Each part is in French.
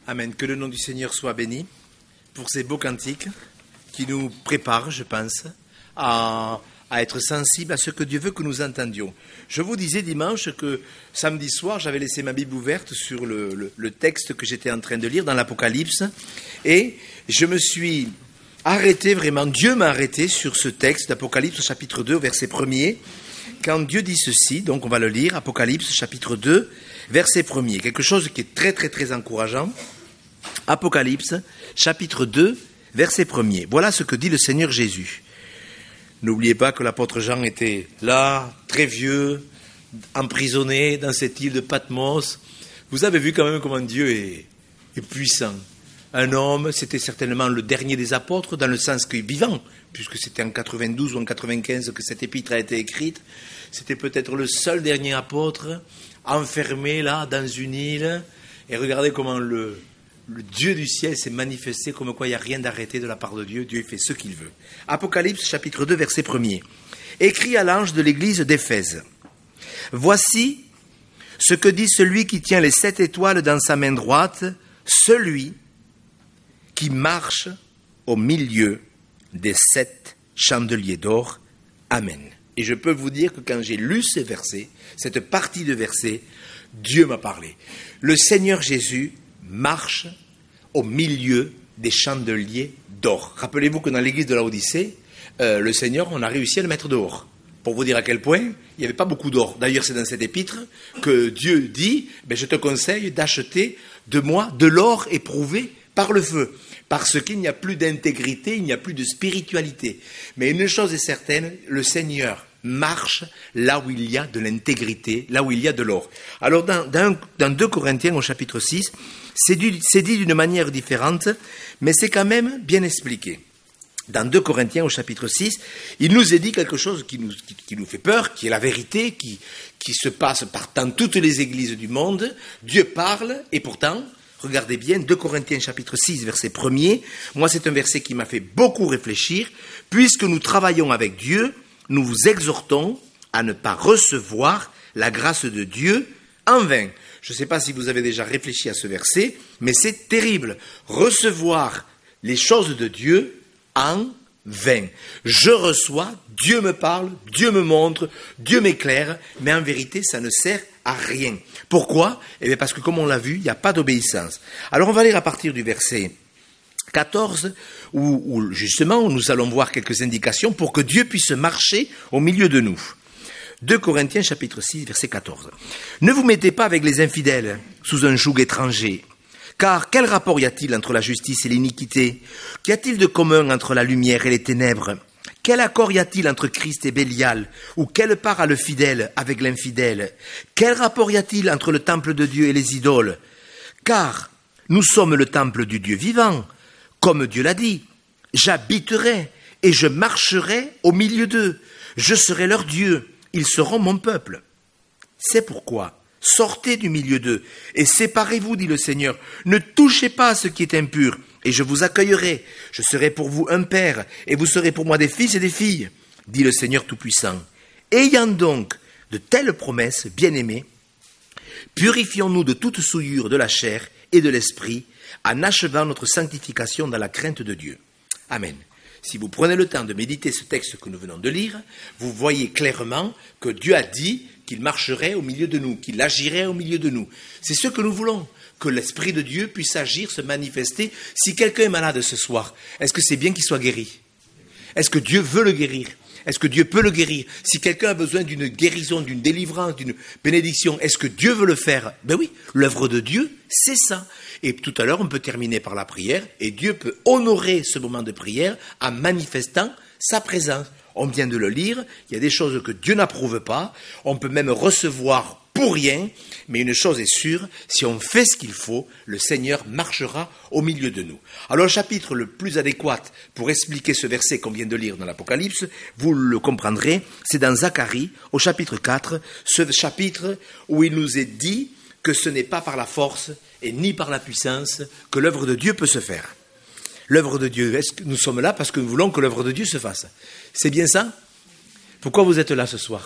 Amen. Que le nom du Seigneur soit béni pour ces beaux cantiques qui nous préparent, je pense, à être sensibles à ce que Dieu veut que nous entendions. Je vous disais dimanche que samedi soir, j'avais laissé ma Bible ouverte sur le texte que j'étais en train de lire dans l'Apocalypse et je me suis arrêté vraiment, Dieu m'a arrêté sur ce texte d'Apocalypse chapitre 2, verset 1er, quand Dieu dit ceci, donc on va le lire, Apocalypse chapitre 2, verset 1er, quelque chose qui est très très très encourageant. Apocalypse chapitre 2, verset 1er. Voilà ce que dit le Seigneur Jésus. N'oubliez pas que l'apôtre Jean était là, très vieux, emprisonné dans cette île de Patmos. Vous avez vu quand même comment Dieu est puissant. Un homme, c'était certainement le dernier des apôtres, dans le sens qu'il est vivant, puisque c'était en 92 ou en 95 que cette épître a été écrite. C'était peut-être le seul dernier apôtre, enfermé là, dans une île. Et regardez comment le Dieu du ciel s'est manifesté, comme quoi il n'y a rien d'arrêté de la part de Dieu. Dieu fait ce qu'il veut. Apocalypse chapitre 2, verset 1er. Écrit à l'ange de l'église d'Éphèse. Voici ce que dit celui qui tient les 7 étoiles dans sa main droite, celui qui marche au milieu des 7 chandeliers d'or. Amen. Et je peux vous dire que quand j'ai lu ces versets, cette partie de versets, Dieu m'a parlé. Le Seigneur Jésus marche au milieu des chandeliers d'or. Rappelez-vous que dans l'église de Laodicée, le Seigneur, on a réussi à le mettre dehors. Pour vous dire à quel point, il n'y avait pas beaucoup d'or. D'ailleurs, c'est dans cette épître que Dieu dit, je te conseille d'acheter de moi de l'or éprouvé par le feu. Parce qu'il n'y a plus d'intégrité, il n'y a plus de spiritualité. Mais une chose est certaine, le Seigneur marche là où il y a de l'intégrité, là où il y a de l'or. Alors dans 2 Corinthiens au chapitre 6, c'est dit d'une manière différente, mais c'est quand même bien expliqué. Dans 2 Corinthiens au chapitre 6, il nous est dit quelque chose qui nous fait peur, qui est la vérité, qui se passe dans toutes les églises du monde. Dieu parle et pourtant, regardez bien, 2 Corinthiens chapitre 6, verset 1er, moi c'est un verset qui m'a fait beaucoup réfléchir. Puisque nous travaillons avec Dieu, nous vous exhortons à ne pas recevoir la grâce de Dieu en vain. Je ne sais pas si vous avez déjà réfléchi à ce verset, mais c'est terrible. Recevoir les choses de Dieu en vain. Je reçois, Dieu me parle, Dieu me montre, Dieu m'éclaire, mais en vérité, ça ne sert à rien. Pourquoi ? Eh bien parce que comme on l'a vu, il n'y a pas d'obéissance. Alors on va lire à partir du verset 14, où justement nous allons voir quelques indications pour que Dieu puisse marcher au milieu de nous. 2 Corinthiens chapitre 6, verset 14. Ne vous mettez pas avec les infidèles sous un joug étranger, car quel rapport y a-t-il entre la justice et l'iniquité ? Qu'y a-t-il de commun entre la lumière et les ténèbres ? Quel accord y a-t-il entre Christ et Bélial ? Ou quelle part a le fidèle avec l'infidèle ? Quel rapport y a-t-il entre le temple de Dieu et les idoles ? Car nous sommes le temple du Dieu vivant. Comme Dieu l'a dit, j'habiterai et je marcherai au milieu d'eux. Je serai leur Dieu, ils seront mon peuple. C'est pourquoi, sortez du milieu d'eux et séparez-vous, dit le Seigneur. Ne touchez pas à ce qui est impur et je vous accueillerai. Je serai pour vous un père et vous serez pour moi des fils et des filles, dit le Seigneur Tout-Puissant. Ayant donc de telles promesses, bien-aimés, purifions-nous de toute souillure de la chair et de l'esprit, en achevant notre sanctification dans la crainte de Dieu. Amen. Si vous prenez le temps de méditer ce texte que nous venons de lire, vous voyez clairement que Dieu a dit qu'il marcherait au milieu de nous, qu'il agirait au milieu de nous. C'est ce que nous voulons, que l'Esprit de Dieu puisse agir, se manifester. Si quelqu'un est malade ce soir, est-ce que c'est bien qu'il soit guéri ? Est-ce que Dieu veut le guérir ? Est-ce que Dieu peut le guérir ? Si quelqu'un a besoin d'une guérison, d'une délivrance, d'une bénédiction, est-ce que Dieu veut le faire ? Ben oui, l'œuvre de Dieu, c'est ça. Et tout à l'heure, on peut terminer par la prière, et Dieu peut honorer ce moment de prière en manifestant sa présence. On vient de le lire, il y a des choses que Dieu n'approuve pas, on peut même recevoir pour rien, mais une chose est sûre, si on fait ce qu'il faut, le Seigneur marchera au milieu de nous. Alors le chapitre le plus adéquat pour expliquer ce verset qu'on vient de lire dans l'Apocalypse, vous le comprendrez, c'est dans Zacharie, au chapitre 4, ce chapitre où il nous est dit que ce n'est pas par la force et ni par la puissance que l'œuvre de Dieu peut se faire. L'œuvre de Dieu, est-ce que nous sommes là parce que nous voulons que l'œuvre de Dieu se fasse ? C'est bien ça ? Pourquoi vous êtes là ce soir ?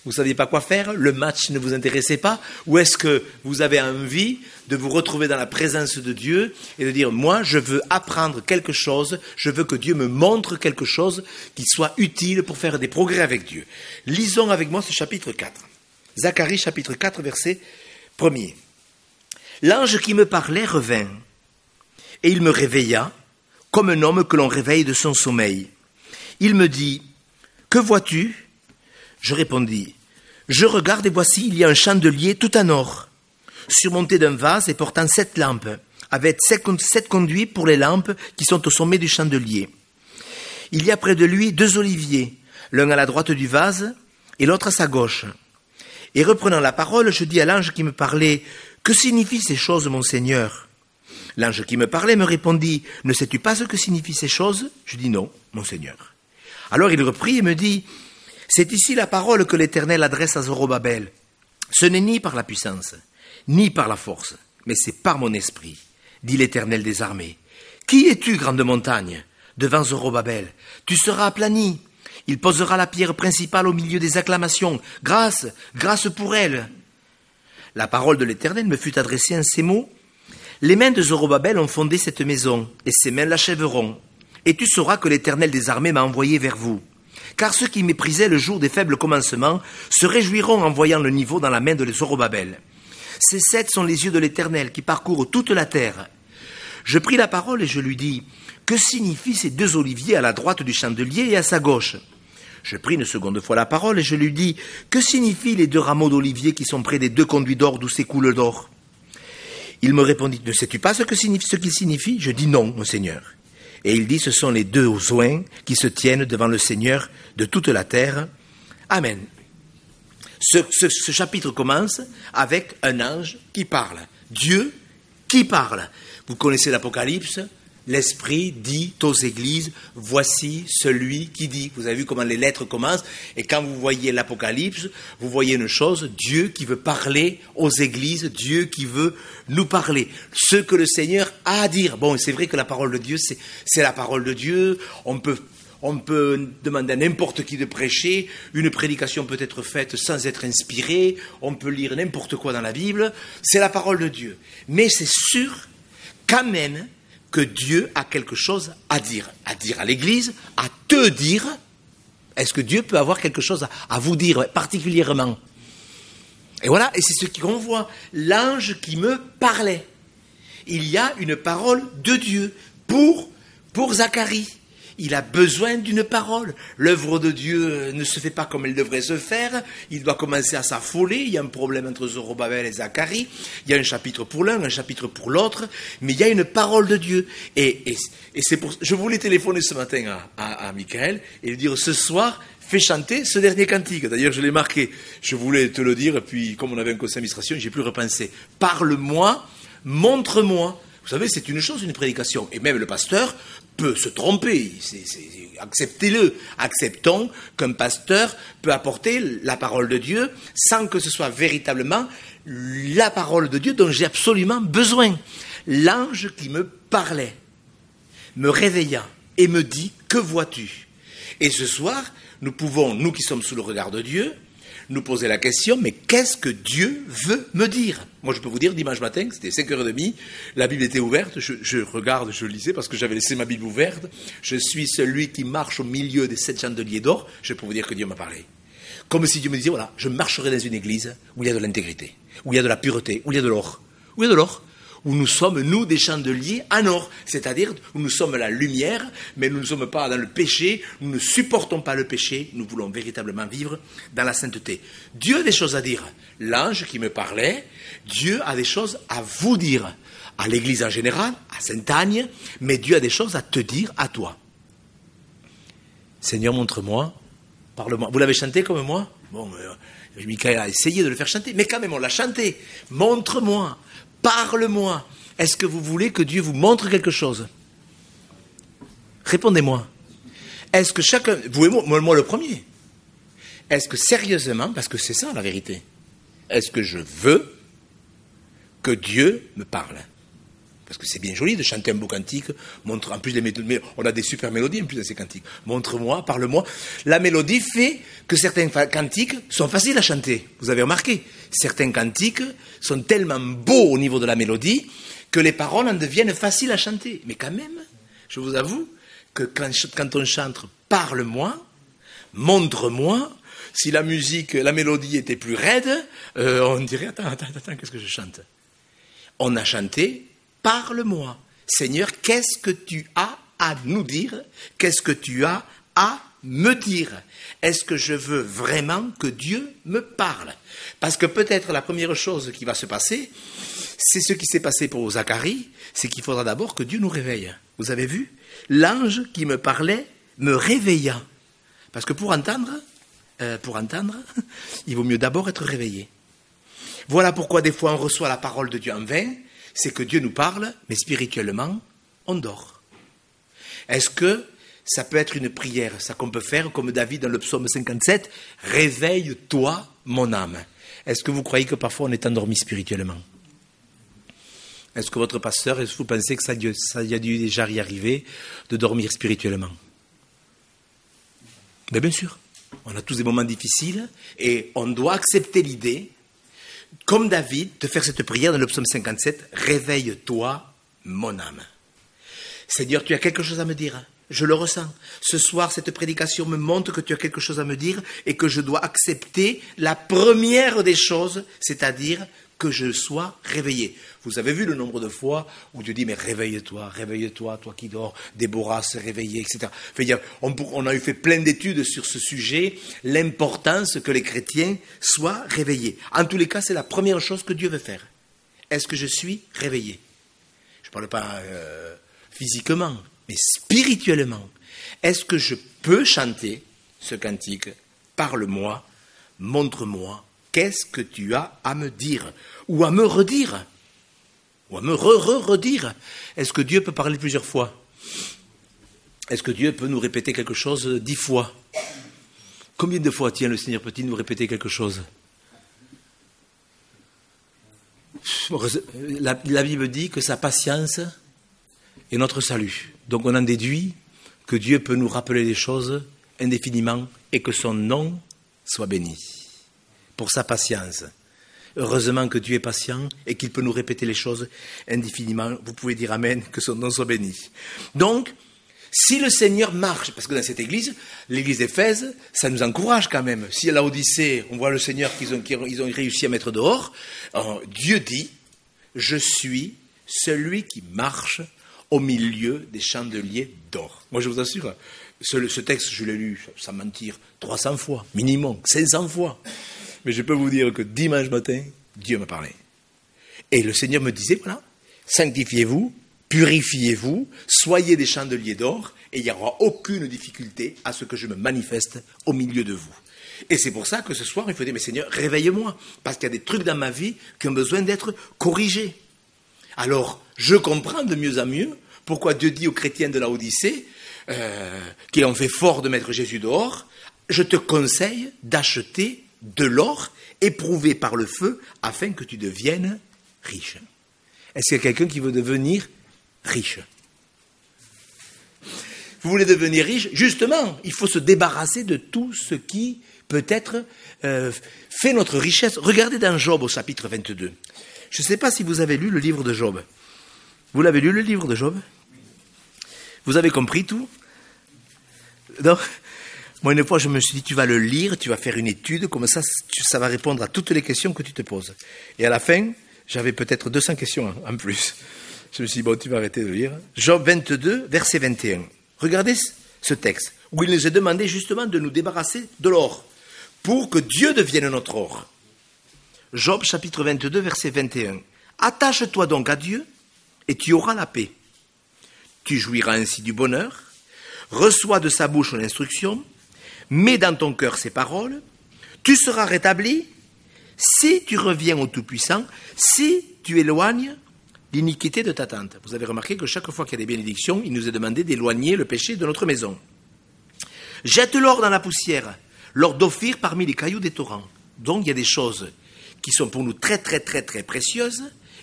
vous ne saviez pas quoi faire, le match ne vous intéressait pas, ou est-ce que vous avez envie de vous retrouver dans la présence de Dieu et de dire, moi, je veux apprendre quelque chose, je veux que Dieu me montre quelque chose qui soit utile pour faire des progrès avec Dieu. Lisons avec moi ce chapitre 4. Zacharie, chapitre 4, verset 1er. L'ange qui me parlait revint, et il me réveilla, comme un homme que l'on réveille de son sommeil. Il me dit, « Que vois-tu » Je répondis, « Je regarde et voici, il y a un chandelier tout en or, surmonté d'un vase et portant 7 lampes, avec 7 conduits pour les lampes qui sont au sommet du chandelier. Il y a près de lui 2 oliviers, l'un à la droite du vase et l'autre à sa gauche. Et reprenant la parole, je dis à l'ange qui me parlait, « Que signifient ces choses, mon Seigneur ?» L'ange qui me parlait me répondit, « Ne sais-tu pas ce que signifient ces choses ?» Je dis, « Non, mon Seigneur. » Alors il reprit et me dit, « C'est ici la parole que l'Éternel adresse à Zorobabel. Ce n'est ni par la puissance, ni par la force, mais c'est par mon esprit, dit l'Éternel des armées. Qui es-tu, grande montagne? Devant Zorobabel, tu seras aplani. Il posera la pierre principale au milieu des acclamations. Grâce, grâce pour elle. » La parole de l'Éternel me fut adressée en ces mots. Les mains de Zorobabel ont fondé cette maison, et ses mains l'achèveront. Et tu sauras que l'Éternel des armées m'a envoyé vers vous. Car ceux qui méprisaient le jour des faibles commencements se réjouiront en voyant le niveau dans la main de Zorobabel. Ces 7 sont les yeux de l'Éternel qui parcourent toute la terre. Je pris la parole et je lui dis, « Que signifient ces 2 oliviers à la droite du chandelier et à sa gauche ?» Je pris une seconde fois la parole et je lui dis, « Que signifient les 2 rameaux d'olivier qui sont près des 2 conduits d'or d'où s'écoule l'or ?» Il me répondit, « Ne sais-tu pas ce qu'ils signifient ?» Je dis, « Non, mon Seigneur. » Et il dit, « Ce sont les 2 oins qui se tiennent devant le Seigneur de toute la terre. » Amen. Ce chapitre commence avec un ange qui parle. Dieu qui parle. Vous connaissez l'Apocalypse. L'Esprit dit aux églises, voici celui qui dit. Vous avez vu comment les lettres commencent. Et quand vous voyez l'Apocalypse, vous voyez une chose, Dieu qui veut parler aux églises, Dieu qui veut nous parler. Ce que le Seigneur a à dire. Bon, c'est vrai que la parole de Dieu, c'est la parole de Dieu. On peut demander à n'importe qui de prêcher. Une prédication peut être faite sans être inspirée. On peut lire n'importe quoi dans la Bible. C'est la parole de Dieu. Mais c'est sûr, quand même, que Dieu a quelque chose à dire à l'Église, à te dire. Est-ce que Dieu peut avoir quelque chose à vous dire particulièrement? Et voilà, et c'est ce qu'on voit. L'ange qui me parlait. Il y a une parole de Dieu pour Zacharie. Il a besoin d'une parole. L'œuvre de Dieu ne se fait pas comme elle devrait se faire. Il doit commencer à s'affoler. Il y a un problème entre Zorobabel et Zacharie. Il y a un chapitre pour l'un, un chapitre pour l'autre. Mais il y a une parole de Dieu. Et c'est pour. Je voulais téléphoner ce matin à Michael et lui dire, ce soir, fais chanter ce dernier cantique. D'ailleurs, je l'ai marqué. Je voulais te le dire. Et puis, comme on avait un conseil d'administration, j'ai plus repensé. Parle-moi, montre-moi. Vous savez, c'est une chose, une prédication. Et même le pasteur peut se tromper. Acceptez-le. Acceptons qu'un pasteur peut apporter la parole de Dieu sans que ce soit véritablement la parole de Dieu dont j'ai absolument besoin. L'ange qui me parlait me réveilla et me dit, « Que vois-tu » Et ce soir, nous pouvons, nous qui sommes sous le regard de Dieu, nous poser la question, mais qu'est-ce que Dieu veut me dire? Moi, je peux vous dire, dimanche matin, c'était 5h30, la Bible était ouverte, je lisais parce que j'avais laissé ma Bible ouverte. Je suis celui qui marche au milieu des 7 chandeliers d'or. Je peux vous dire que Dieu m'a parlé. Comme si Dieu me disait, voilà, je marcherai dans une église où il y a de l'intégrité, où il y a de la pureté, où il y a de l'or. Où il y a de l'or. Où nous sommes, nous, des chandeliers en or. C'est-à-dire, où nous sommes la lumière, mais nous ne sommes pas dans le péché, nous ne supportons pas le péché, nous voulons véritablement vivre dans la sainteté. Dieu a des choses à dire. L'ange qui me parlait, Dieu a des choses à vous dire. À l'église en général, à Sainte-Agne, mais Dieu a des choses à te dire à toi. Seigneur, montre-moi, parle-moi. Vous l'avez chanté comme moi? Bon, Michael a essayé de le faire chanter, mais quand même, on l'a chanté. Montre-moi. Parle-moi. Est-ce que vous voulez que Dieu vous montre quelque chose? Répondez-moi. Est-ce que chacun... Moi le premier. Est-ce que sérieusement, parce que c'est ça la vérité, est-ce que je veux que Dieu me parle? Parce que c'est bien joli de chanter un beau cantique. Montre, en plus, on a des super mélodies en plus dans ces cantiques. Montre-moi, parle-moi. La mélodie fait que certains cantiques sont faciles à chanter. Vous avez remarqué, certains cantiques sont tellement beaux au niveau de la mélodie que les paroles en deviennent faciles à chanter. Mais quand même, je vous avoue que quand on chante « Parle-moi »,« Montre-moi », si la mélodie était plus raide, on dirait « Attends, qu'est-ce que je chante ?» On a chanté « Parle-moi ». Seigneur, qu'est-ce que tu as à nous dire? Qu'est-ce que tu as à me dire? Est-ce que je veux vraiment que Dieu me parle? Parce que peut-être la première chose qui va se passer, c'est ce qui s'est passé pour Zacharie, c'est qu'il faudra d'abord que Dieu nous réveille. Vous avez vu? L'ange qui me parlait me réveilla. Parce que pour entendre, il vaut mieux d'abord être réveillé. Voilà pourquoi des fois on reçoit la parole de Dieu en vain, c'est que Dieu nous parle, mais spirituellement, on dort. Est-ce que ça peut être une prière, ça qu'on peut faire comme David dans le psaume 57, « Réveille-toi, mon âme ». Est-ce que vous croyez que parfois on est endormi spirituellement? Est-ce que votre pasteur, est-ce que vous pensez que ça y a dû déjà y arriver de dormir spirituellement? Mais bien sûr, on a tous des moments difficiles et on doit accepter l'idée, comme David, de faire cette prière dans le psaume 57, « Réveille-toi, mon âme ». Seigneur, tu as quelque chose à me dire, je le ressens. Ce soir, cette prédication me montre que tu as quelque chose à me dire et que je dois accepter la première des choses, c'est-à-dire que je sois réveillé. Vous avez vu le nombre de fois où Dieu dit, mais réveille-toi, toi qui dors, Déborah s'est réveillée, etc. On a eu fait plein d'études sur ce sujet, l'importance que les chrétiens soient réveillés. En tous les cas, c'est la première chose que Dieu veut faire. Est-ce que je suis réveillé? Je ne parle pas physiquement, mais spirituellement. Est-ce que je peux chanter ce cantique? Parle-moi, montre-moi. Qu'est-ce que tu as à me dire? Ou à me redire? Ou à me redire? Est-ce que Dieu peut parler plusieurs fois? Est-ce que Dieu peut nous répéter quelque chose 10 fois? Combien de fois, tiens, le Seigneur peut-il nous répéter quelque chose? La Bible dit que sa patience est notre salut. Donc on en déduit que Dieu peut nous rappeler des choses indéfiniment et que son nom soit béni. Pour sa patience. Heureusement que Dieu est patient et qu'il peut nous répéter les choses indéfiniment. Vous pouvez dire Amen, que son nom soit béni. Donc, si le Seigneur marche, parce que dans cette église, l'église d'Éphèse, ça nous encourage quand même. Si à l'Odyssée, on voit le Seigneur qu'ils ont réussi à mettre dehors, Dieu dit, je suis celui qui marche au milieu des chandeliers d'or. Moi je vous assure, ce texte, je l'ai lu, sans mentir, 300 fois, minimum, 500 fois. Mais je peux vous dire que dimanche matin, Dieu m'a parlé. Et le Seigneur me disait, voilà, sanctifiez-vous, purifiez-vous, soyez des chandeliers d'or, et il n'y aura aucune difficulté à ce que je me manifeste au milieu de vous. Et c'est pour ça que ce soir, il faut dire, mais Seigneur, réveille-moi, parce qu'il y a des trucs dans ma vie qui ont besoin d'être corrigés. Alors, je comprends de mieux en mieux pourquoi Dieu dit aux chrétiens de la Odyssée, qui ont fait fort de mettre Jésus dehors, je te conseille d'acheter de l'or éprouvé par le feu afin que tu deviennes riche. Est-ce qu'il y a quelqu'un qui veut devenir riche? Vous voulez devenir riche? Justement, il faut se débarrasser de tout ce qui peut-être fait notre richesse. Regardez dans Job au chapitre 22. Je ne sais pas si vous avez lu le livre de Job. Vous l'avez lu, le livre de Job? Vous avez compris tout? Donc, moi, une fois, je me suis dit, tu vas le lire, tu vas faire une étude, comme ça va répondre à toutes les questions que tu te poses. Et à la fin, j'avais peut-être 200 questions en plus. Je me suis dit, bon, tu vas arrêter de lire. Job 22, verset 21. Regardez ce texte, où il nous est demandé justement de nous débarrasser de l'or, pour que Dieu devienne notre or. Job, chapitre 22, verset 21. Attache-toi donc à Dieu, et tu auras la paix. Tu jouiras ainsi du bonheur, reçois de sa bouche l'instruction, mets dans ton cœur ses paroles, tu seras rétabli si tu reviens au Tout-Puissant, si tu éloignes l'iniquité de ta tente. Vous avez remarqué que chaque fois qu'il y a des bénédictions, il nous est demandé d'éloigner le péché de notre maison. Jette l'or dans la poussière, l'or d'Ophir parmi les cailloux des torrents. Donc il y a des choses qui sont pour nous très très très très précieuses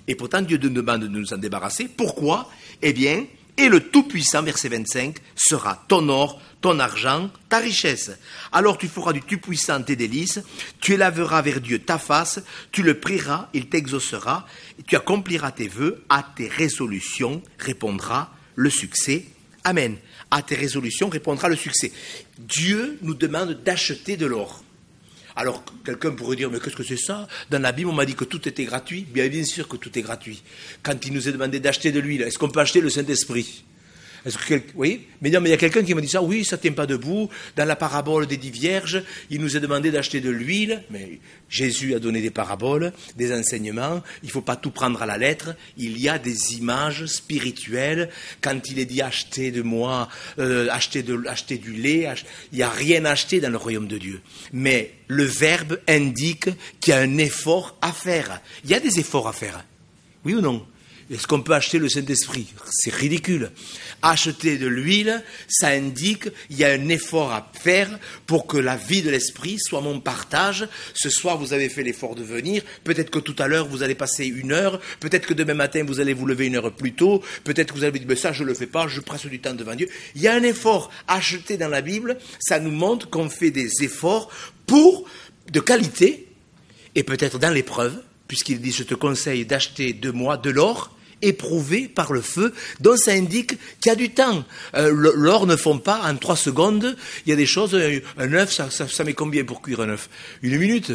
Et pourtant, Dieu nous demande de nous en débarrasser. Pourquoi? Eh bien, et le Tout-Puissant, verset 25, sera ton or, ton argent, ta richesse. Alors tu feras du Tout-Puissant tes délices, tu élaveras vers Dieu ta face, tu le prieras, il t'exaucera, tu accompliras tes vœux, à tes résolutions répondra le succès. Amen. À tes résolutions répondra le succès. Dieu nous demande d'acheter de l'or. Alors, quelqu'un pourrait dire, mais qu'est-ce que c'est ça? Dans la Bible, on m'a dit que tout était gratuit. Bien sûr que tout est gratuit. Quand il nous est demandé d'acheter de l'huile, est-ce qu'on peut acheter le Saint-Esprit? Oui, mais non, mais il y a quelqu'un qui m'a dit ça, oui, ça ne tient pas debout. Dans la parabole des 10 vierges, il nous est demandé d'acheter de l'huile, mais Jésus a donné des paraboles, des enseignements, il ne faut pas tout prendre à la lettre, il y a des images spirituelles. Quand il est dit acheter de moi, acheter du lait, il n'y a rien à acheter dans le royaume de Dieu. Mais le verbe indique qu'il y a un effort à faire. Il y a des efforts à faire, oui ou non? Est-ce qu'on peut acheter le Saint-Esprit? C'est ridicule. Acheter de l'huile, ça indique qu'il y a un effort à faire pour que la vie de l'Esprit soit mon partage. Ce soir, vous avez fait l'effort de venir. Peut-être que tout à l'heure, vous allez passer 1 heure. Peut-être que demain matin, vous allez vous lever 1 heure plus tôt. Peut-être que vous allez dire, ça, je ne le fais pas, je passe du temps devant Dieu. Il y a un effort acheté dans la Bible. Ça nous montre qu'on fait des efforts de qualité et peut-être dans l'épreuve, puisqu'il dit, je te conseille d'acheter de moi de l'or éprouvé par le feu, donc ça indique qu'il y a du temps. L'or ne fond pas en 3 secondes. Il y a des choses, un œuf, ça met combien pour cuire un œuf? 1 minute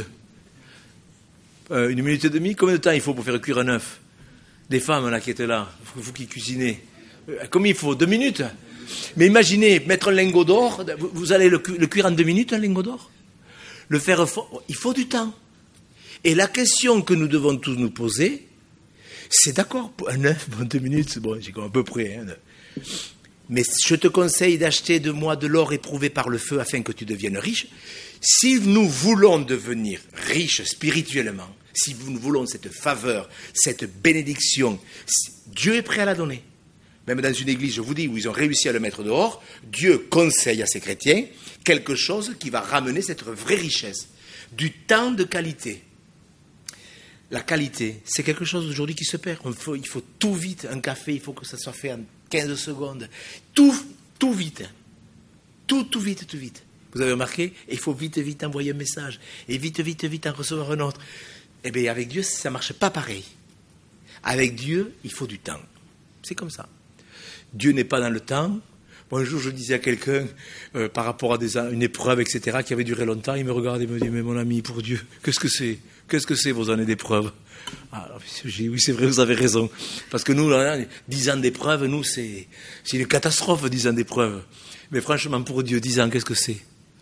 1 minute et demie? Combien de temps il faut pour faire cuire un œuf? Des femmes là qui étaient là, vous qui cuisinez. Combien il faut? 2 minutes? Mais imaginez, mettre un lingot d'or, vous allez le cuire en 2 minutes, un lingot d'or? Le faire fondre, il faut du temps. Et la question que nous devons tous nous poser, c'est d'accord, pour un œuf, 2 minutes, c'est bon, j'ai à peu près. Hein. Mais je te conseille d'acheter de moi de l'or éprouvé par le feu afin que tu deviennes riche. Si nous voulons devenir riches spirituellement, si nous voulons cette faveur, cette bénédiction, Dieu est prêt à la donner. Même dans une église, je vous dis, où ils ont réussi à le mettre dehors, Dieu conseille à ses chrétiens quelque chose qui va ramener cette vraie richesse. Du temps de qualité. La qualité, c'est quelque chose aujourd'hui qui se perd. Il faut tout vite. Un café, il faut que ça soit fait en 15 secondes. Tout vite. Tout vite. Vous avez remarqué? Il faut vite envoyer un message. Et vite en recevoir un autre. Eh bien, avec Dieu, ça ne marche pas pareil. Avec Dieu, il faut du temps. C'est comme ça. Dieu n'est pas dans le temps. Bon, un jour, je disais à quelqu'un, par rapport à une épreuve, etc., qui avait duré longtemps, il me regarde et me dit, mais mon ami, pour Dieu, qu'est-ce que c'est? Qu'est-ce que c'est vos années d'épreuve? Ah, j'ai dit, oui, c'est vrai, vous avez raison. Parce que nous, là, 10 ans d'épreuve, nous, c'est une catastrophe, 10 ans d'épreuve. Mais franchement, pour Dieu, 10 ans, qu'est-ce que c'est?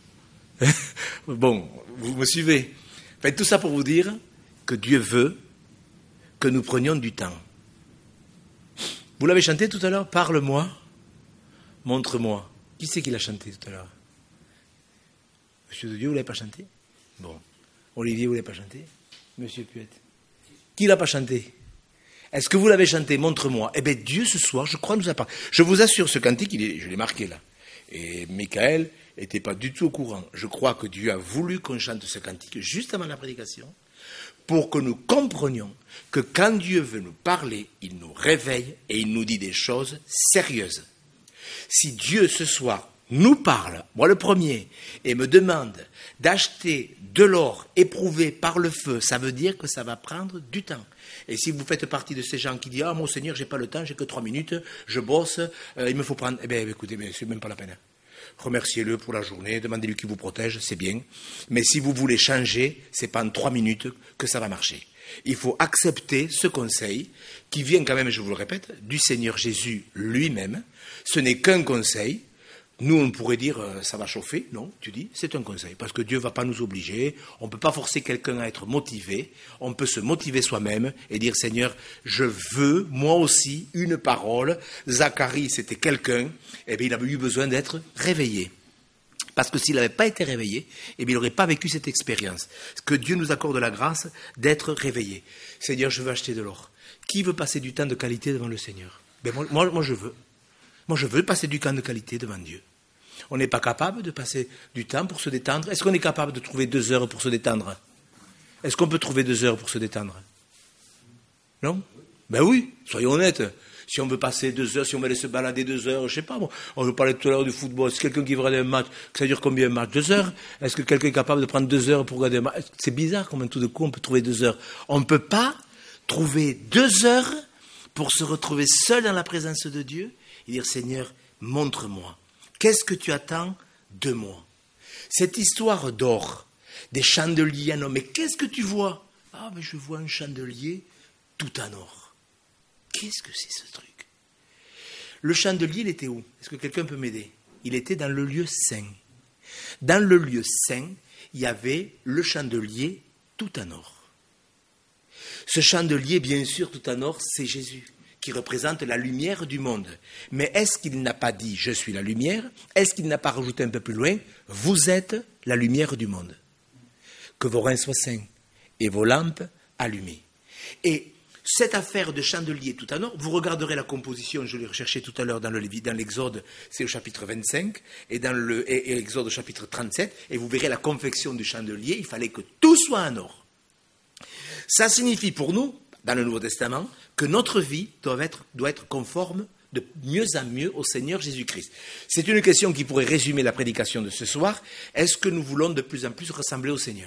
Bon, vous me suivez? Enfin, tout ça pour vous dire que Dieu veut que nous prenions du temps. Vous l'avez chanté tout à l'heure? Parle-moi, montre-moi. Qui c'est qui l'a chanté tout à l'heure? Monsieur de Dieu, vous ne l'avez pas chanté? Bon. Olivier, vous ne l'avez pas chanté? Monsieur Puette. Qui ne l'a pas chanté? Est-ce que vous l'avez chanté? Montre-moi. Eh bien, Dieu, ce soir, je crois, nous a parlé. Je vous assure, ce cantique, je l'ai marqué là. Et Michael n'était pas du tout au courant. Je crois que Dieu a voulu qu'on chante ce cantique juste avant la prédication pour que nous comprenions que quand Dieu veut nous parler, il nous réveille et il nous dit des choses sérieuses. Si Dieu, ce soir, nous parle, moi le premier, et me demande d'acheter de l'or éprouvé par le feu, ça veut dire que ça va prendre du temps. Et si vous faites partie de ces gens qui disent « Ah, mon Seigneur, j'ai pas le temps, j'ai que 3 minutes, je bosse, il me faut prendre... » Eh bien, écoutez, c'est même pas la peine. Remerciez-le pour la journée, demandez-lui qu'il vous protège, c'est bien. Mais si vous voulez changer, c'est pas en 3 minutes que ça va marcher. Il faut accepter ce conseil qui vient quand même, je vous le répète, du Seigneur Jésus lui-même. Ce n'est qu'un conseil. Nous, on pourrait dire, ça va chauffer. Non, tu dis, c'est un conseil. Parce que Dieu ne va pas nous obliger. On ne peut pas forcer quelqu'un à être motivé. On peut se motiver soi-même et dire, Seigneur, je veux, moi aussi, une parole. Zacharie, c'était quelqu'un. Eh bien, il avait eu besoin d'être réveillé. Parce que s'il n'avait pas été réveillé, eh bien, il n'aurait pas vécu cette expérience. Que Dieu nous accorde la grâce d'être réveillé. Seigneur, je veux acheter de l'or. Qui veut passer du temps de qualité devant le Seigneur? Ben moi, je veux. Moi, je veux passer du temps de qualité devant Dieu. On n'est pas capable de passer du temps pour se détendre. Est-ce qu'on est capable de trouver 2 heures pour se détendre? Est-ce qu'on peut trouver 2 heures pour se détendre? Non? Ben oui, soyons honnêtes. Si on veut passer 2 heures, si on veut aller se balader 2 heures, je sais pas, bon, on veut parler tout à l'heure du football. Si quelqu'un qui veut regarder un match, que ça dure combien un match? 2 heures? Est-ce que quelqu'un est capable de prendre 2 heures pour regarder un match? C'est bizarre comment tout de coup on peut trouver 2 heures. On ne peut pas trouver 2 heures pour se retrouver seul dans la présence de Dieu et dire Seigneur, montre-moi. Qu'est-ce que tu attends de moi? Cette histoire d'or, des chandeliers en or, mais qu'est-ce que tu vois? Ah, mais je vois un chandelier tout en or. Qu'est-ce que c'est ce truc? Le chandelier, il était où? Est-ce que quelqu'un peut m'aider? Il était dans le lieu saint. Dans le lieu saint, il y avait le chandelier tout en or. Ce chandelier, bien sûr, tout en or, c'est Jésus, qui représente la lumière du monde. Mais est-ce qu'il n'a pas dit « je suis la lumière » Est-ce qu'il n'a pas rajouté un peu plus loin « vous êtes la lumière du monde ». Que vos reins soient saints et vos lampes allumées. Et cette affaire de chandelier tout en or, vous regarderez la composition, je l'ai recherché tout à l'heure dans l'Exode, c'est au chapitre 25, et dans l'Exode au chapitre 37, et vous verrez la confection du chandelier, il fallait que tout soit en or. Ça signifie pour nous, dans le Nouveau Testament, que notre vie doit être conforme de mieux en mieux au Seigneur Jésus-Christ. C'est une question qui pourrait résumer la prédication de ce soir. Est-ce que nous voulons de plus en plus ressembler au Seigneur ?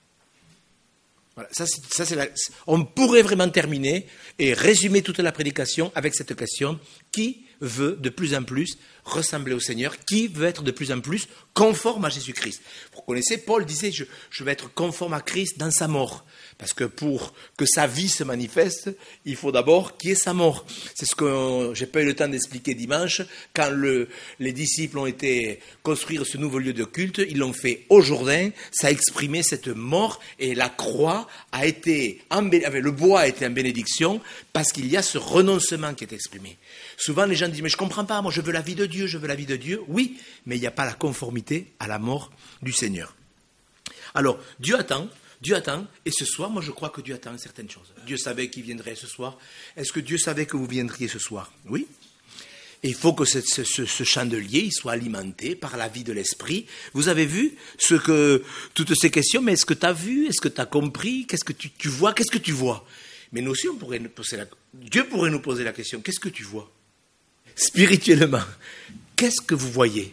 Voilà, on pourrait vraiment terminer et résumer toute la prédication avec cette question. Qui veut de plus en plus ressembler au Seigneur? Qui veut être de plus en plus conforme à Jésus-Christ? Vous connaissez, Paul disait, je vais être conforme à Christ dans sa mort. Parce que pour que sa vie se manifeste, il faut d'abord qu'il y ait sa mort. C'est ce que j'ai pas eu le temps d'expliquer dimanche. Quand les disciples ont été construire ce nouveau lieu de culte, ils l'ont fait au Jourdain. Ça a exprimé cette mort et la croix a été, le bois a été en bénédiction parce qu'il y a ce renoncement qui est exprimé. Souvent les gens disent, mais je comprends pas, moi je veux la vie de Dieu, je veux la vie de Dieu. Oui, mais il n'y a pas la conformité à la mort du Seigneur. Alors, Dieu attend, et ce soir, moi je crois que Dieu attend certaines choses. Dieu savait qu'il viendrait ce soir. Est-ce que Dieu savait que vous viendriez ce soir? Oui. Et il faut que ce chandelier il soit alimenté par la vie de l'esprit. Vous avez vu toutes ces questions, mais est-ce que tu as vu? Est-ce que tu as compris? Qu'est-ce que tu vois? Qu'est-ce que tu vois? Mais nous aussi, Dieu pourrait nous poser la question, qu'est-ce que tu vois? Spirituellement, qu'est-ce que vous voyez?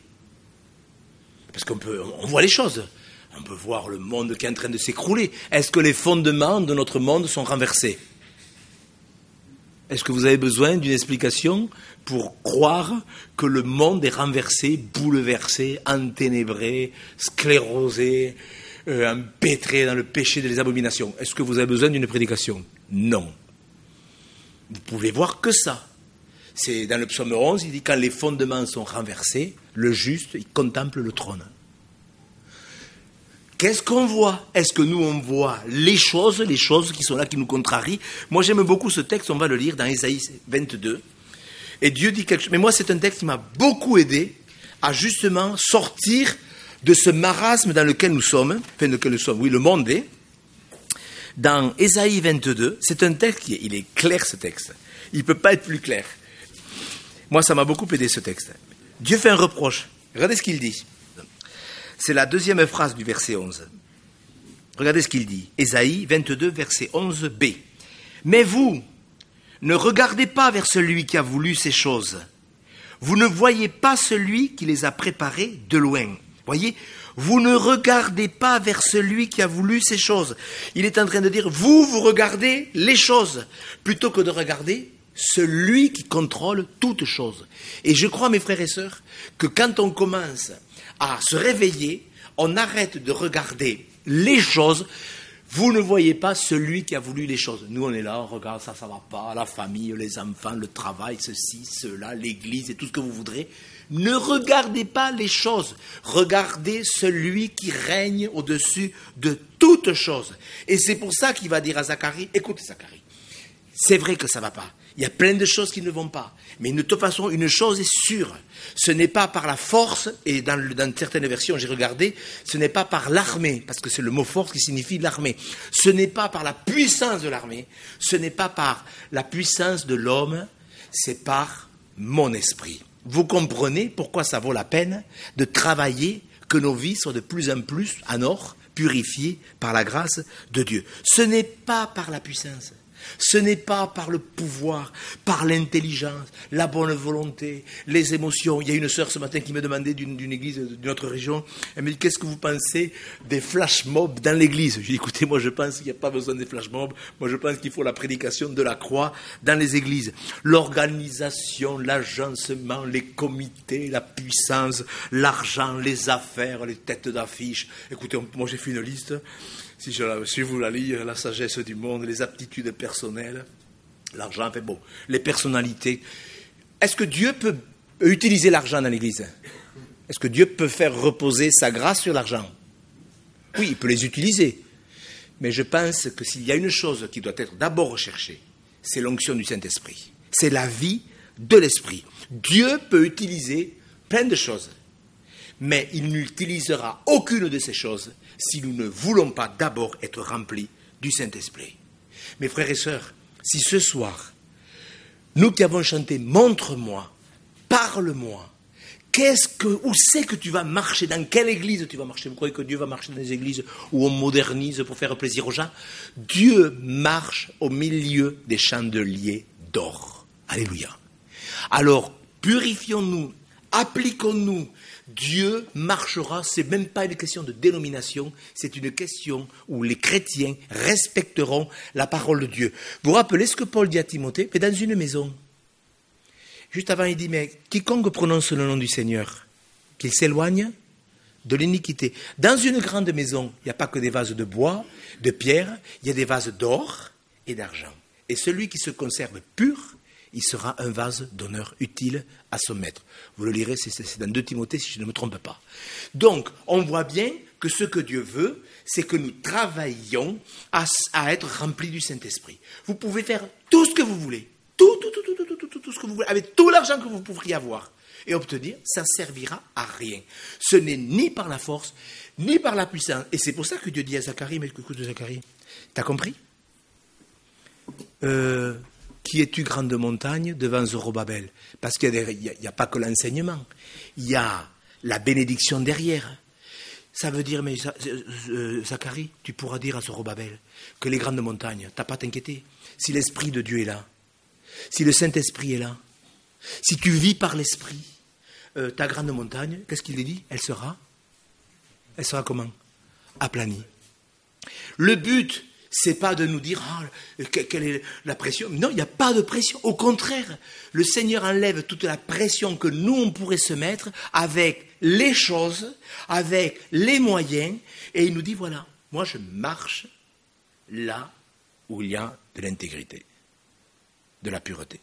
Parce qu'on voit les choses. On peut voir le monde qui est en train de s'écrouler. Est-ce que les fondements de notre monde sont renversés? Est-ce que vous avez besoin d'une explication pour croire que le monde est renversé, bouleversé, enténébré, sclérosé, empêtré dans le péché et les abominations? Est-ce que vous avez besoin d'une prédication? Non. Vous pouvez voir que ça. C'est dans le psaume 11, il dit quand les fondements sont renversés, le juste, il contemple le trône. Qu'est-ce qu'on voit? Est-ce que nous, on voit les choses qui sont là, qui nous contrarient? Moi, j'aime beaucoup ce texte, on va le lire dans Ésaïe 22. Et Dieu dit quelque chose. Mais moi, c'est un texte qui m'a beaucoup aidé à justement sortir de ce marasme dans lequel nous sommes. Enfin, oui, le monde est. Dans Ésaïe 22, c'est un texte il est clair, ce texte. Il ne peut pas être plus clair. Moi, ça m'a beaucoup aidé, ce texte. Dieu fait un reproche. Regardez ce qu'il dit. C'est la deuxième phrase du verset 11. Regardez ce qu'il dit. Ésaïe 22, verset 11b. Mais vous, ne regardez pas vers celui qui a voulu ces choses. Vous ne voyez pas celui qui les a préparées de loin. Voyez, vous ne regardez pas vers celui qui a voulu ces choses. Il est en train de dire, vous regardez les choses, plutôt que de regarder celui qui contrôle toutes choses. Et je crois, mes frères et sœurs, que quand on commence à se réveiller, on arrête de regarder les choses. Vous ne voyez pas celui qui a voulu les choses. Nous, on est là, on regarde ça va pas, la famille, les enfants, le travail, ceci, cela, l'église et tout ce que vous voudrez. Ne regardez pas les choses. Regardez celui qui règne au-dessus de toutes choses. Et c'est pour ça qu'il va dire à Zacharie, écoutez Zacharie, c'est vrai que ça ne va pas. Il y a plein de choses qui ne vont pas. Mais de toute façon, une chose est sûre. Ce n'est pas par la force, et dans certaines versions, j'ai regardé, ce n'est pas par l'armée, parce que c'est le mot force qui signifie l'armée. Ce n'est pas par la puissance de l'armée, ce n'est pas par la puissance de l'homme, c'est par mon esprit. Vous comprenez pourquoi ça vaut la peine de travailler, que nos vies soient de plus en plus en or, purifiées par la grâce de Dieu. Ce n'est pas par la puissance. Ce n'est pas par le pouvoir, par l'intelligence, la bonne volonté, les émotions. Il y a une sœur ce matin qui me demandait d'une église d'une autre région. Elle me dit, qu'est-ce que vous pensez des flash mobs dans l'église? Je lui ai dit, écoutez, moi je pense qu'il n'y a pas besoin des flash mobs. Moi je pense qu'il faut la prédication de la croix dans les églises. L'organisation, l'agencement, les comités, la puissance, l'argent, les affaires, les têtes d'affiche. Écoutez, moi j'ai fait une liste. Si je vous la lis, la sagesse du monde, les aptitudes personnelles, l'argent, enfin bon, les personnalités. Est-ce que Dieu peut utiliser l'argent dans l'Église? Est-ce que Dieu peut faire reposer sa grâce sur l'argent? Oui, il peut les utiliser. Mais je pense que s'il y a une chose qui doit être d'abord recherchée, c'est l'onction du Saint-Esprit. C'est la vie de l'Esprit. Dieu peut utiliser plein de choses, mais il n'utilisera aucune de ces choses si nous ne voulons pas d'abord être remplis du Saint-Esprit. Mes frères et sœurs, si ce soir, nous qui avons chanté « Montre-moi, parle-moi », où c'est que tu vas marcher? Dans quelle église tu vas marcher? Vous croyez que Dieu va marcher dans les églises où on modernise pour faire plaisir aux gens? Dieu marche au milieu des chandeliers d'or. Alléluia. Alors, purifions-nous, appliquons-nous. Dieu marchera, c'est même pas une question de dénomination, c'est une question où les chrétiens respecteront la parole de Dieu. Vous vous rappelez ce que Paul dit à Timothée? Mais dans une maison, juste avant il dit, mais quiconque prononce le nom du Seigneur, qu'il s'éloigne de l'iniquité. Dans une grande maison, il n'y a pas que des vases de bois, de pierre, il y a des vases d'or et d'argent. Et celui qui se conserve pur, il sera un vase d'honneur utile à son maître. Vous le lirez, c'est dans 2 Timothée, si je ne me trompe pas. Donc, on voit bien que ce que Dieu veut, c'est que nous travaillions à être remplis du Saint-Esprit. Vous pouvez faire tout ce que vous voulez, tout ce que vous voulez, avec tout l'argent que vous pourriez avoir, et obtenir, ça ne servira à rien. Ce n'est ni par la force, ni par la puissance. Et c'est pour ça que Dieu dit à Zacharie, mais écoute Zacharie, t'as compris? Qui es-tu, grande montagne, devant Zorobabel? Parce qu'il n'y a pas que l'enseignement, il y a la bénédiction derrière. Ça veut dire, mais Zacharie, tu pourras dire à Zorobabel que les grandes montagnes, tu n'as pas à t'inquiéter. Si l'Esprit de Dieu est là, si le Saint-Esprit est là, si tu vis par l'Esprit, ta grande montagne, qu'est-ce qu'il dit? Elle sera comment? Aplanie. Le but, c'est pas de nous dire quelle est la pression. Non, il n'y a pas de pression. Au contraire, le Seigneur enlève toute la pression que nous, on pourrait se mettre avec les choses, avec les moyens, et il nous dit, voilà, moi je marche là où il y a de l'intégrité, de la pureté.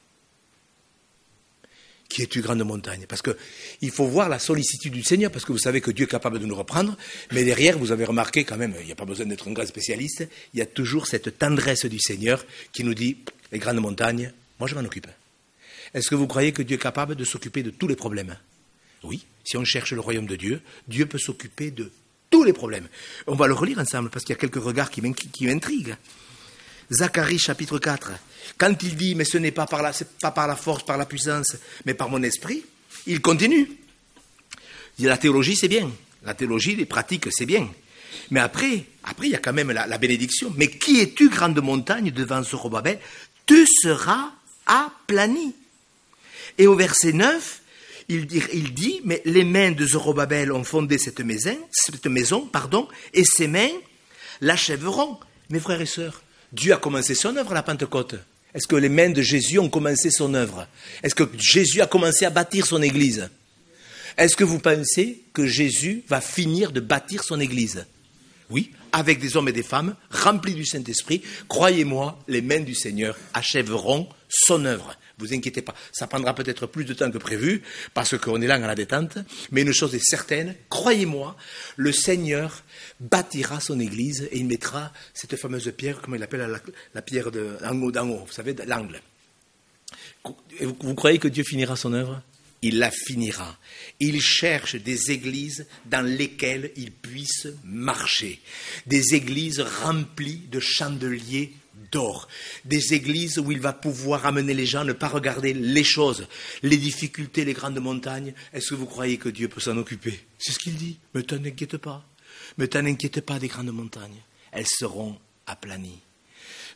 Qui es-tu, grande montagne? Parce qu'il faut voir la sollicitude du Seigneur, parce que vous savez que Dieu est capable de nous reprendre, mais derrière, vous avez remarqué quand même, il n'y a pas besoin d'être un grand spécialiste, il y a toujours cette tendresse du Seigneur qui nous dit, les grandes montagnes, moi je m'en occupe. Est-ce que vous croyez que Dieu est capable de s'occuper de tous les problèmes? Oui, si on cherche le royaume de Dieu, Dieu peut s'occuper de tous les problèmes. On va le relire ensemble, parce qu'il y a quelques regards qui m'intriguent. Zacharie chapitre 4, quand il dit, mais ce n'est pas par la force, par la puissance, mais par mon esprit, il continue. Il dit, la théologie, c'est bien. La théologie, les pratiques, c'est bien. Mais après, il y a quand même la bénédiction. Mais qui es-tu, grande montagne, devant Zorobabel? Tu seras aplani. Et au verset 9, il dit, mais les mains de Zorobabel ont fondé cette maison, et ses mains l'achèveront. Mes frères et sœurs, Dieu a commencé son œuvre à la Pentecôte. Est-ce que les mains de Jésus ont commencé son œuvre? Est-ce que Jésus a commencé à bâtir son église? Est-ce que vous pensez que Jésus va finir de bâtir son église? Oui, avec des hommes et des femmes remplis du Saint-Esprit. Croyez-moi, les mains du Seigneur achèveront son œuvre. Ne vous inquiétez pas, ça prendra peut-être plus de temps que prévu, parce qu'on est là dans la détente, mais une chose est certaine, croyez-moi, le Seigneur bâtira son église et il mettra cette fameuse pierre, comment il appelle la pierre d'en haut, vous savez, l'angle. Vous croyez que Dieu finira son œuvre? Il la finira. Il cherche des églises dans lesquelles il puisse marcher, des églises remplies de chandeliers d'or, des églises où il va pouvoir amener les gens, ne pas regarder les choses, les difficultés, les grandes montagnes. Est-ce que vous croyez que Dieu peut s'en occuper? C'est ce qu'il dit. Ne t'en inquiète pas. Ne t'en inquiète pas des grandes montagnes. Elles seront aplanies.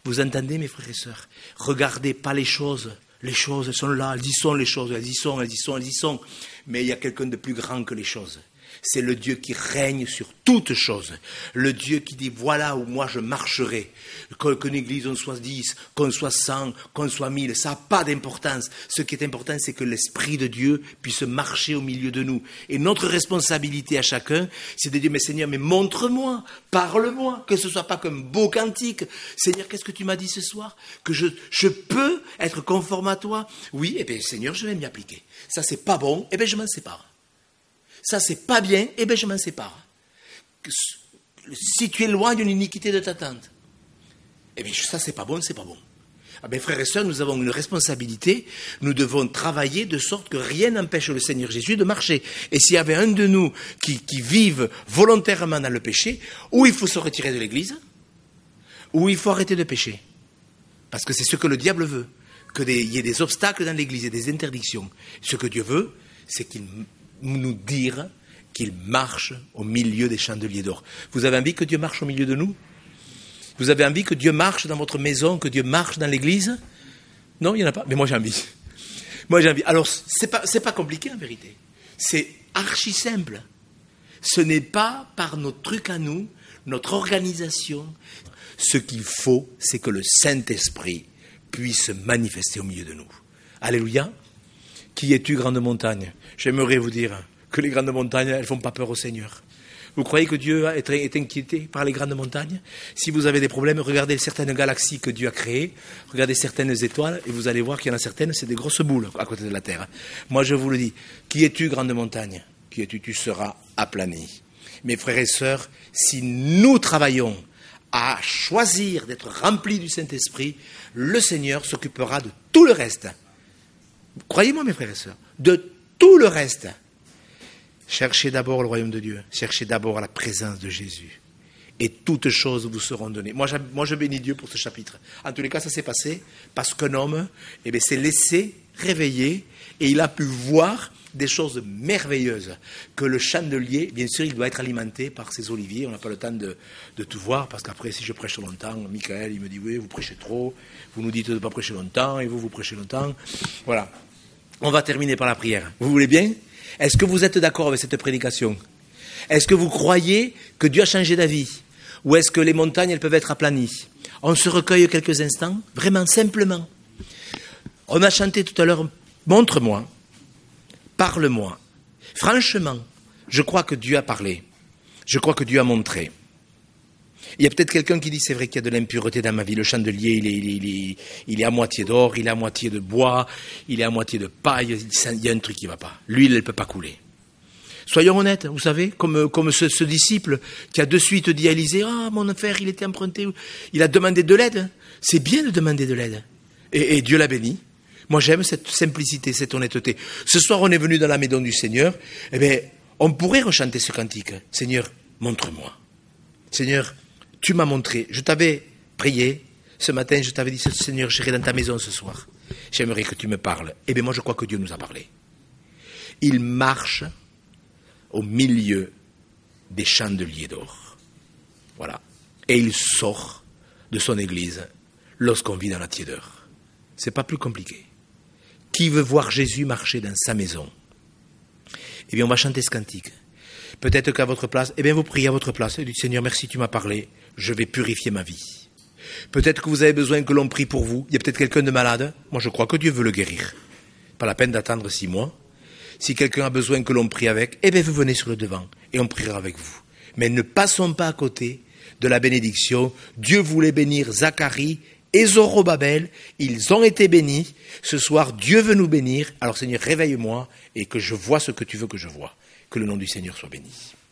Vous entendez, mes frères et sœurs? Regardez pas les choses. Les choses, elles sont là, elles y sont les choses, elles y sont. Mais il y a quelqu'un de plus grand que les choses. C'est le Dieu qui règne sur toutes choses. Le Dieu qui dit, voilà où moi je marcherai. Qu'une église, on soit 10, qu'on soit 100, qu'on soit 1000, ça n'a pas d'importance. Ce qui est important, c'est que l'Esprit de Dieu puisse marcher au milieu de nous. Et notre responsabilité à chacun, c'est de dire, mais Seigneur, mais montre-moi, parle-moi, que ce ne soit pas comme beau cantique. Seigneur, qu'est-ce que tu m'as dit ce soir? Que je peux être conforme à toi? Oui, eh bien Seigneur, je vais m'y appliquer. Ça, c'est pas bon, eh bien je m'en sépare. Ça, c'est pas bien, eh bien je m'en sépare. Si tu éloignes une iniquité de ta tente, eh bien ça, c'est pas bon, c'est pas bon. Ah bien, frères et sœurs, nous avons une responsabilité, nous devons travailler de sorte que rien n'empêche le Seigneur Jésus de marcher. Et s'il y avait un de nous qui vive volontairement dans le péché, ou il faut se retirer de l'église, ou il faut arrêter de pécher. Parce que c'est ce que le diable veut, qu'il y ait des obstacles dans l'église et des interdictions. Ce que Dieu veut, c'est qu'il nous dire qu'il marche au milieu des chandeliers d'or. Vous avez envie que Dieu marche au milieu de nous? Vous avez envie que Dieu marche dans votre maison, que Dieu marche dans l'église? Non, il n'y en a pas. Mais moi j'ai envie. Alors, c'est pas compliqué en vérité. C'est archi simple. Ce n'est pas par notre truc à nous, notre organisation. Ce qu'il faut, c'est que le Saint-Esprit puisse se manifester au milieu de nous. Alléluia. Qui es-tu, grande montagne? J'aimerais vous dire que les grandes montagnes, elles ne font pas peur au Seigneur. Vous croyez que Dieu est inquiété par les grandes montagnes? Si vous avez des problèmes, regardez certaines galaxies que Dieu a créées, regardez certaines étoiles, et vous allez voir qu'il y en a certaines, c'est des grosses boules à côté de la terre. Moi, je vous le dis, qui es-tu, grande montagne? Qui es-tu? Tu seras aplani. Mes frères et sœurs, si nous travaillons à choisir d'être remplis du Saint-Esprit, le Seigneur s'occupera de tout le reste. Croyez-moi, mes frères et sœurs, de tout le reste. Cherchez d'abord le royaume de Dieu. Cherchez d'abord la présence de Jésus. Et toutes choses vous seront données. Moi, je bénis Dieu pour ce chapitre. En tous les cas, ça s'est passé parce qu'un homme s'est laissé réveiller et il a pu voir des choses merveilleuses. Que le chandelier, bien sûr, il doit être alimenté par ces oliviers. On n'a pas le temps de tout voir parce qu'après, si je prêche longtemps, Michael, il me dit, oui, vous prêchez trop. Vous nous dites de ne pas prêcher longtemps et vous prêchez longtemps. Voilà. On va terminer par la prière. Vous voulez bien? Est-ce que vous êtes d'accord avec cette prédication? Est-ce que vous croyez que Dieu a changé d'avis? Ou est-ce que les montagnes, elles peuvent être aplanies? On se recueille quelques instants, vraiment simplement. On a chanté tout à l'heure, montre-moi, parle-moi. Franchement, je crois que Dieu a parlé. Je crois que Dieu a montré. Il y a peut-être quelqu'un qui dit, c'est vrai qu'il y a de l'impureté dans ma vie. Le chandelier, il est à moitié d'or, il est à moitié de bois, il est à moitié de paille. Il y a un truc qui ne va pas. L'huile, elle ne peut pas couler. Soyons honnêtes, vous savez, comme ce disciple qui a de suite dit à Élisée, ah, mon affaire, il était emprunté. Il a demandé de l'aide. C'est bien de demander de l'aide. Et Dieu l'a béni. Moi, j'aime cette simplicité, cette honnêteté. Ce soir, on est venu dans la maison du Seigneur. Eh bien, on pourrait rechanter ce cantique. Seigneur, montre-moi. Seigneur, tu m'as montré, je t'avais prié, ce matin je t'avais dit, Seigneur, j'irai dans ta maison ce soir, j'aimerais que tu me parles. Eh bien moi je crois que Dieu nous a parlé. Il marche au milieu des chandeliers d'or. Voilà. Et il sort de son église lorsqu'on vit dans la tiédeur. C'est pas plus compliqué. Qui veut voir Jésus marcher dans sa maison? Eh bien on va chanter ce cantique. Peut-être qu'à votre place, eh bien vous priez à votre place et dites, Seigneur, merci, tu m'as parlé, je vais purifier ma vie. Peut-être que vous avez besoin que l'on prie pour vous. Il y a peut-être quelqu'un de malade. Moi, je crois que Dieu veut le guérir. Pas la peine d'attendre 6 mois. Si quelqu'un a besoin que l'on prie avec, eh bien vous venez sur le devant et on priera avec vous. Mais ne passons pas à côté de la bénédiction. Dieu voulait bénir Zacharie et Zorobabel. Ils ont été bénis. Ce soir, Dieu veut nous bénir. Alors Seigneur, réveille-moi et que je vois ce que tu veux que je vois. Que le nom du Seigneur soit béni.